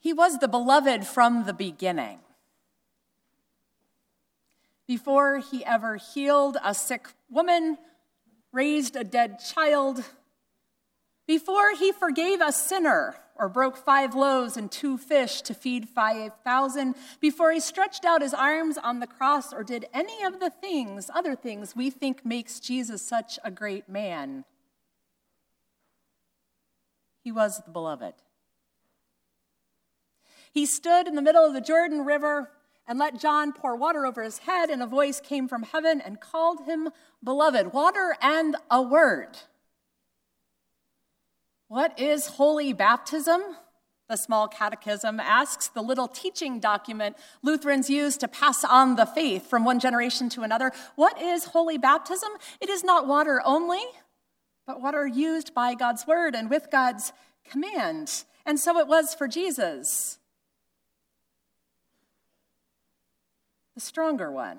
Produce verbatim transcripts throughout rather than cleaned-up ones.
He was the beloved from the beginning. Before he ever healed a sick woman, raised a dead child, before he forgave a sinner or broke five loaves and two fish to feed five thousand, before he stretched out his arms on the cross or did any of the things, other things we think makes Jesus such a great man, he was the beloved. He stood in the middle of the Jordan River and let John pour water over his head, and a voice came from heaven and called him beloved. Water and a word. What is holy baptism? The Small Catechism asks, the little teaching document Lutherans use to pass on the faith from one generation to another. What is holy baptism? It is not water only, but water used by God's word and with God's command. And so it was for Jesus. The stronger one.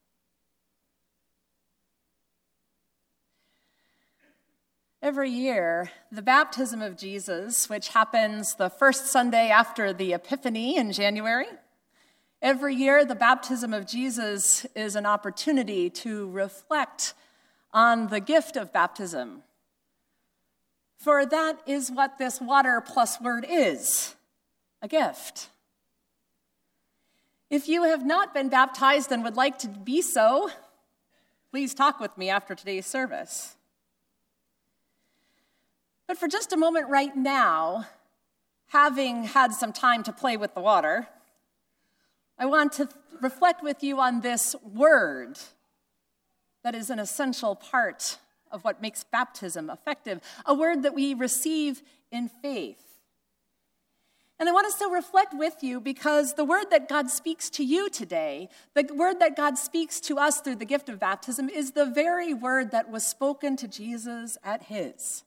Every year, the baptism of Jesus, which happens the first Sunday after the Epiphany in January, every year the baptism of Jesus is an opportunity to reflect on the gift of baptism. For that is what this water plus word is, a gift. If you have not been baptized and would like to be so, please talk with me after today's service. But for just a moment right now, having had some time to play with the water, I want to reflect with you on this word that is an essential part of what makes baptism effective, a word that we receive in faith. And I want us to reflect with you because the word that God speaks to you today, the word that God speaks to us through the gift of baptism, is the very word that was spoken to Jesus at his.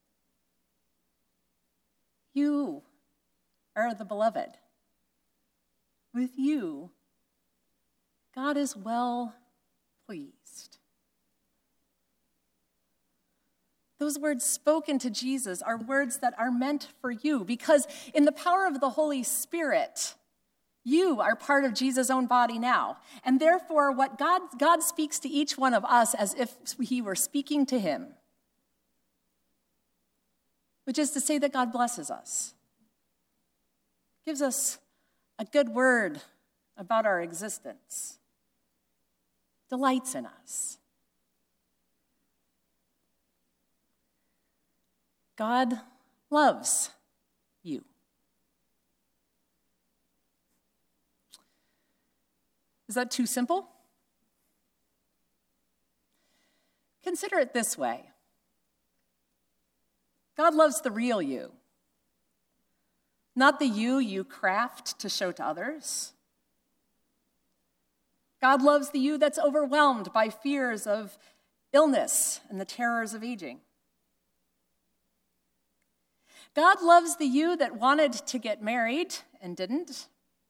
You are the beloved. With you, God is well pleased. Those words spoken to Jesus are words that are meant for you because in the power of the Holy Spirit, you are part of Jesus' own body now. And therefore, what God, God speaks to each one of us as if he were speaking to him, which is to say that God blesses us, gives us a good word about our existence, delights in us. God loves you. Is that too simple? Consider it this way. God loves the real you, not the you you craft to show to others. God loves the you that's overwhelmed by fears of illness and the terrors of aging. God loves the you that wanted to get married and didn't,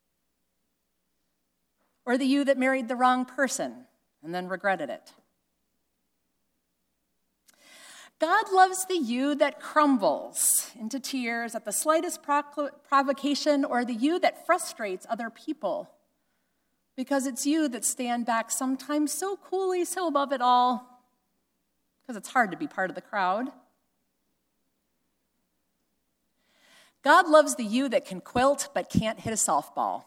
or the you that married the wrong person and then regretted it. God loves the you that crumbles into tears at the slightest provocation, or the you that frustrates other people, because it's you that stand back sometimes so coolly, so above it all, because it's hard to be part of the crowd. God loves the you that can quilt but can't hit a softball.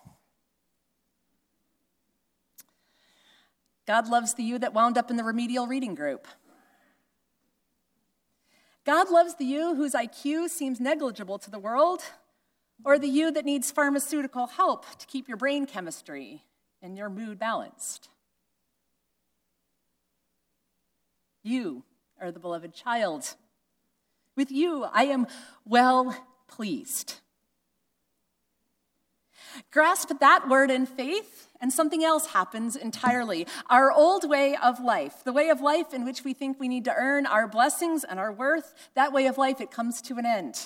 God loves the you that wound up in the remedial reading group. God loves the you whose I Q seems negligible to the world, or the you that needs pharmaceutical help to keep your brain chemistry and your mood balanced. You are the beloved child. With you, I am well pleased. Grasp that word in faith, and something else happens entirely. Our old way of life, the way of life in which we think we need to earn our blessings and our worth, that way of life, it comes to an end.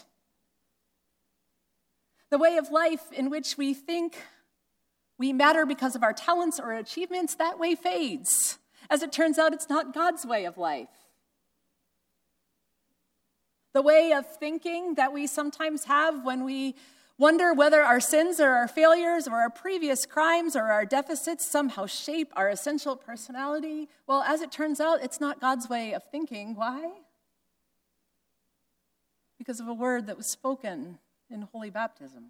The way of life in which we think we matter because of our talents or achievements, that way fades. As it turns out, it's not God's way of life. The way of thinking that we sometimes have when we Wonder whether our sins or our failures or our previous crimes or our deficits somehow shape our essential personality. Well, as it turns out, it's not God's way of thinking. Why? Because of a word that was spoken in holy baptism.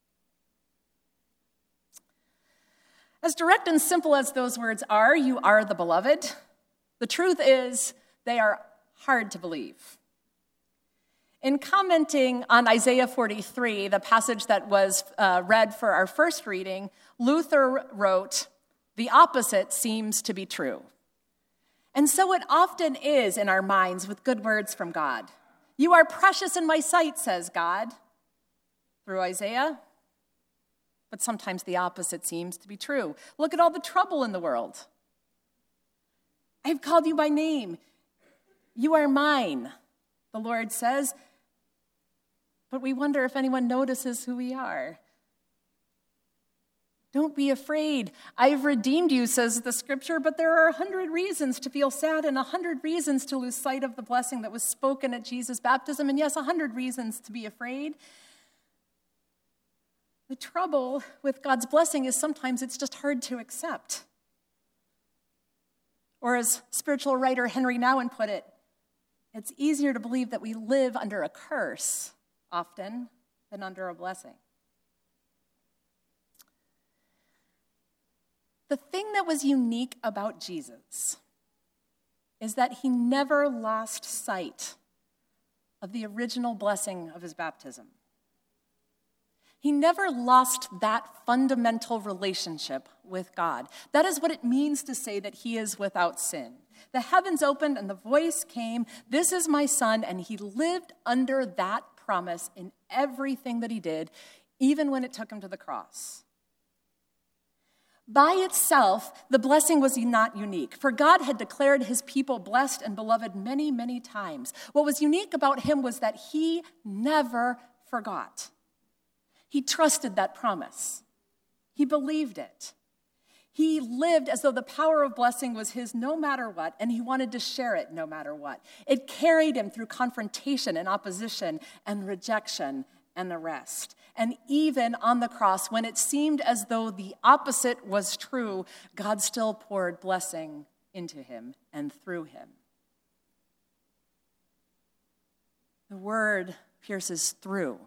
As direct and simple as those words are, you are the beloved, the truth is they are hard to believe. In commenting on Isaiah forty-three, the passage that was uh, read for our first reading, Luther wrote, "The opposite seems to be true." And so it often is in our minds with good words from God. You are precious in my sight, says God, through Isaiah. But sometimes the opposite seems to be true. Look at all the trouble in the world. I have called you by name. You are mine, the Lord says. But we wonder if anyone notices who we are. Don't be afraid. I've redeemed you, says the scripture, but there are a hundred reasons to feel sad and a hundred reasons to lose sight of the blessing that was spoken at Jesus' baptism, and yes, a hundred reasons to be afraid. The trouble with God's blessing is sometimes it's just hard to accept. Or as spiritual writer Henry Nouwen put it, it's easier to believe that we live under a curse often than under a blessing. The thing that was unique about Jesus is that he never lost sight of the original blessing of his baptism. He never lost that fundamental relationship with God. That is what it means to say that he is without sin. The heavens opened and the voice came, "This is my son," and he lived under that promise in everything that he did, even when it took him to the cross. By itself, the blessing was not unique, for God had declared his people blessed and beloved many, many times. What was unique about him was that he never forgot. He trusted that promise. He believed it. He lived as though the power of blessing was his no matter what, and he wanted to share it no matter what. It carried him through confrontation and opposition and rejection and the rest. And even on the cross, when it seemed as though the opposite was true, God still poured blessing into him and through him. The word pierces through.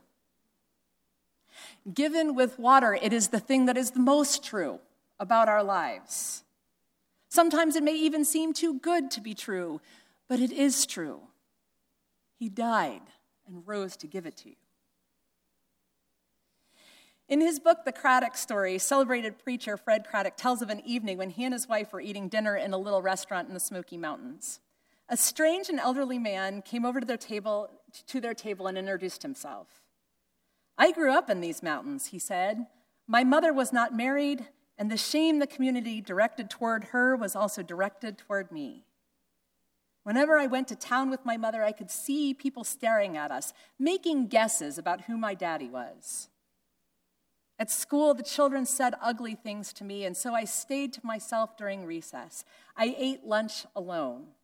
Given with water, it is the thing that is the most true about our lives. Sometimes it may even seem too good to be true, but it is true. He died and rose to give it to you. In his book, The Craddock Story, celebrated preacher Fred Craddock tells of an evening when he and his wife were eating dinner in a little restaurant in the Smoky Mountains. A strange and elderly man came over to their table, to their table and introduced himself. "I grew up in these mountains," he said. "My mother was not married, and the shame the community directed toward her was also directed toward me. Whenever I went to town with my mother, I could see people staring at us, making guesses about who my daddy was. At school, the children said ugly things to me, and so I stayed to myself during recess. I ate lunch alone.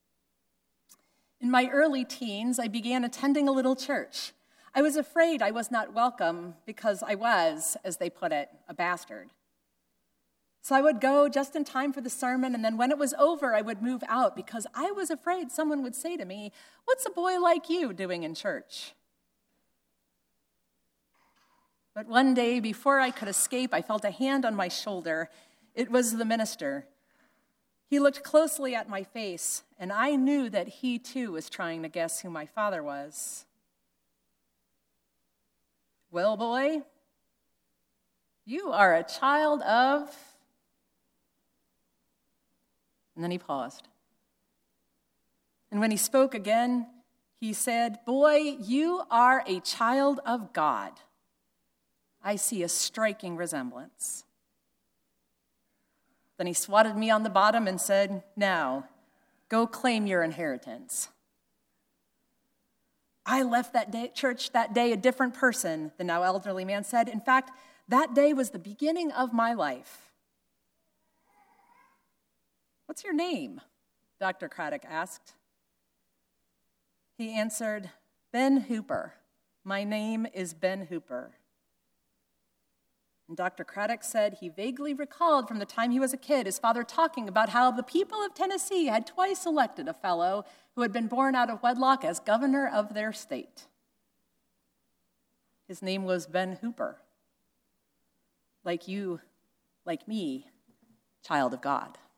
In my early teens, I began attending a little church. I was afraid I was not welcome because I was, as they put it, a bastard. So I would go just in time for the sermon, and then when it was over, I would move out because I was afraid someone would say to me, 'What's a boy like you doing in church?' But one day, before I could escape, I felt a hand on my shoulder. It was the minister. He looked closely at my face, and I knew that he too was trying to guess who my father was. 'Well, boy, you are a child of..." And then he paused. And when he spoke again, he said, "Boy, you are a child of God. I see a striking resemblance." Then he swatted me on the bottom and said, "Now, go claim your inheritance." I left that day, church that day a different person, the now elderly man said. In fact, that day was the beginning of my life. "What's your name?" Doctor Craddock asked. He answered, "Ben Hooper. My name is Ben Hooper." And Doctor Craddock said he vaguely recalled from the time he was a kid his father talking about how the people of Tennessee had twice elected a fellow who had been born out of wedlock as governor of their state. His name was Ben Hooper. Like you, like me, child of God.